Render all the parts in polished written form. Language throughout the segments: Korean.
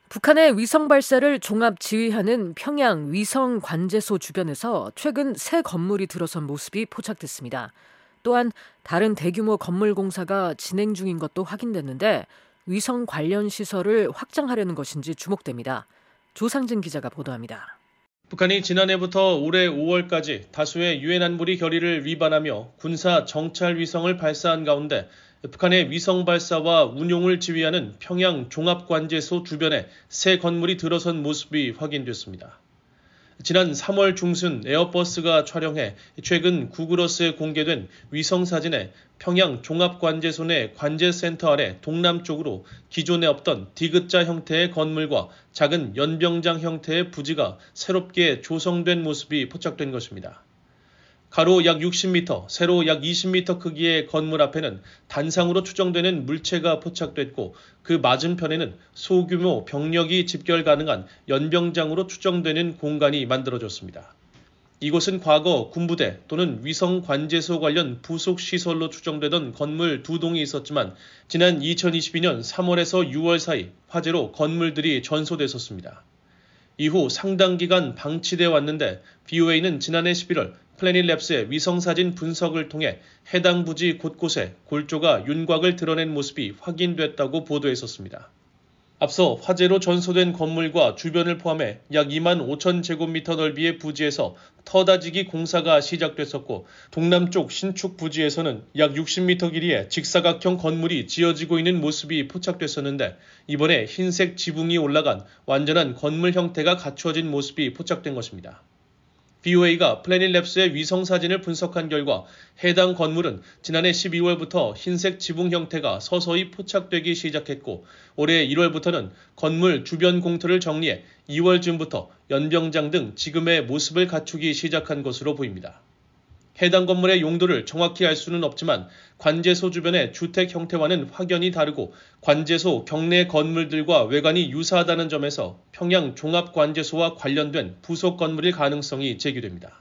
북한의 위성 발사를 종합 지휘하는 평양 위성 관제소 주변에서 최근 새 건물이 들어선 모습이 포착됐습니다. 또한 다른 대규모 건물 공사가 진행 중인 것도 확인됐는데 위성 관련 시설을 확장하려는 것인지 주목됩니다. 조상진 기자가 보도합니다. 북한이 지난해부터 올해 5월까지 다수의 유엔 안보리 결의를 위반하며 군사 정찰 위성을 발사한 가운데 북한의 위성 발사와 운용을 지휘하는 평양 종합관제소 주변에 새 건물이 들어선 모습이 확인됐습니다. 지난 3월 중순 에어버스가 촬영해 최근 구글어스에 공개된 위성 사진에 평양 종합관제소 내 관제센터 아래 동남쪽으로 기존에 없던 디귿자 형태의 건물과 작은 연병장 형태의 부지가 새롭게 조성된 모습이 포착된 것입니다. 가로 약 60m, 세로 약 20m 크기의 건물 앞에는 단상으로 추정되는 물체가 포착됐고 그 맞은편에는 소규모 병력이 집결 가능한 연병장으로 추정되는 공간이 만들어졌습니다. 이곳은 과거 군부대 또는 위성관제소 관련 부속 시설로 추정되던 건물 2동이 있었지만 지난 2022년 3월에서 6월 사이 화재로 건물들이 전소됐었습니다. 이후 상당 기간 방치돼 왔는데 BOA는 지난해 11월 플래닛랩스의 위성사진 분석을 통해 해당 부지 곳곳에 골조가 윤곽을 드러낸 모습이 확인됐다고 보도했었습니다. 앞서 화재로 전소된 건물과 주변을 포함해 약 2만 5천 제곱미터 넓이의 부지에서 터다지기 공사가 시작됐었고 동남쪽 신축 부지에서는 약 60m 길이의 직사각형 건물이 지어지고 있는 모습이 포착됐었는데 이번에 흰색 지붕이 올라간 완전한 건물 형태가 갖추어진 모습이 포착된 것입니다. BOA가 플래닛랩스의 위성사진을 분석한 결과 해당 건물은 지난해 12월부터 흰색 지붕 형태가 서서히 포착되기 시작했고 올해 1월부터는 건물 주변 공터를 정리해 2월쯤부터 연병장 등 지금의 모습을 갖추기 시작한 것으로 보입니다. 해당 건물의 용도를 정확히 알 수는 없지만 관제소 주변의 주택 형태와는 확연히 다르고 관제소 경내 건물들과 외관이 유사하다는 점에서 평양 종합관제소와 관련된 부속 건물일 가능성이 제기됩니다.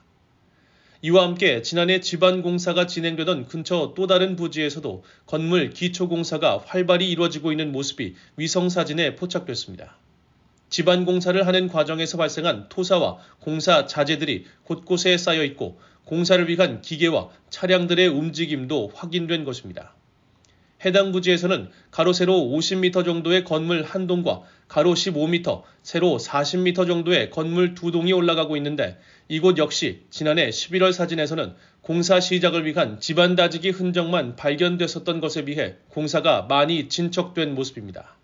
이와 함께 지난해 지반 공사가 진행되던 근처 또 다른 부지에서도 건물 기초 공사가 활발히 이루어지고 있는 모습이 위성사진에 포착됐습니다. 지반 공사를 하는 과정에서 발생한 토사와 공사 자재들이 곳곳에 쌓여 있고 공사를 위한 기계와 차량들의 움직임도 확인된 것입니다. 해당 부지에서는 가로 세로 50m 정도의 건물 한 동과 가로 15m, 세로 40m 정도의 건물 2동이 올라가고 있는데 이곳 역시 지난해 11월 사진에서는 공사 시작을 위한 지반 다지기 흔적만 발견됐었던 것에 비해 공사가 많이 진척된 모습입니다.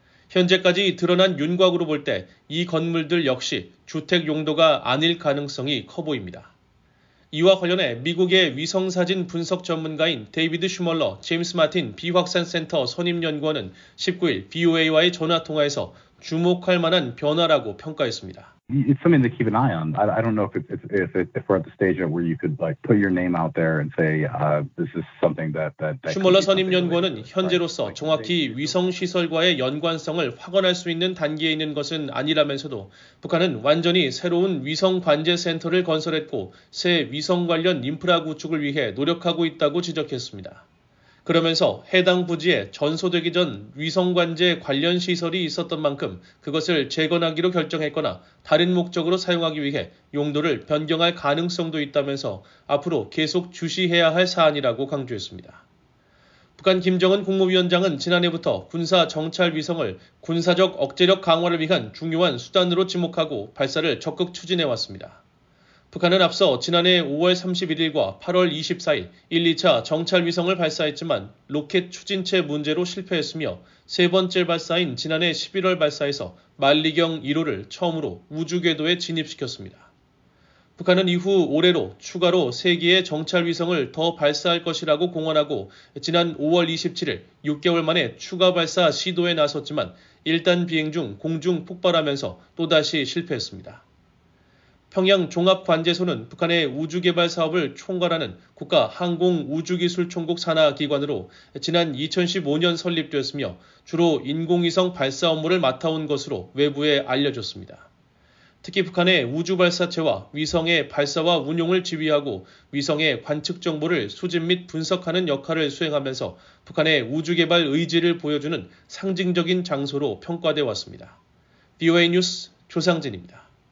현재까지 드러난 윤곽으로 볼 때 이 건물들 역시 주택 용도가 아닐 가능성이 커 보입니다. 이와 관련해 미국의 위성사진 분석 전문가인 데이비드 슈멀러 제임스 마틴 비확산센터 선임연구원은 19일 BOA와의 전화통화에서 주목할 만한 변화라고 평가했습니다. It's something to keep an eye on. I don't know if we're at the stage where you could like put your name out there and say this is something that. 슈멀러 선임연구원은 현재로서 정확히 위성 시설과의 연관성을 확언할 수 있는 단계에 있는 것은 아니라면서도 북한은 완전히 새로운 위성 관제 센터를 건설했고 새 위성 관련 인프라 구축을 위해 노력하고 있다고 지적했습니다. 그러면서 해당 부지에 전소되기 전 위성관제 관련 시설이 있었던 만큼 그것을 재건하기로 결정했거나 다른 목적으로 사용하기 위해 용도를 변경할 가능성도 있다면서 앞으로 계속 주시해야 할 사안이라고 강조했습니다. 북한 김정은 국무위원장은 지난해부터 군사 정찰 위성을 군사적 억제력 강화를 위한 중요한 수단으로 지목하고 발사를 적극 추진해왔습니다. 북한은 앞서 지난해 5월 31일과 8월 24일 1, 2차 정찰 위성을 발사했지만 로켓 추진체 문제로 실패했으며 세 번째 발사인 지난해 11월 발사에서 만리경 1호를 처음으로 우주궤도에 진입시켰습니다. 북한은 이후 올해로 추가로 3개의 정찰 위성을 더 발사할 것이라고 공언하고 지난 5월 27일 6개월 만에 추가 발사 시도에 나섰지만 1단 비행 중 공중 폭발하면서 또다시 실패했습니다. 평양 종합관제소는 북한의 우주개발 사업을 총괄하는 국가항공우주기술총국 산하기관으로 지난 2015년 설립되었으며 주로 인공위성 발사 업무를 맡아온 것으로 외부에 알려졌습니다. 특히 북한의 우주발사체와 위성의 발사와 운용을 지휘하고 위성의 관측 정보를 수집 및 분석하는 역할을 수행하면서 북한의 우주개발 의지를 보여주는 상징적인 장소로 평가되어 왔습니다. VOA 뉴스 조상진입니다.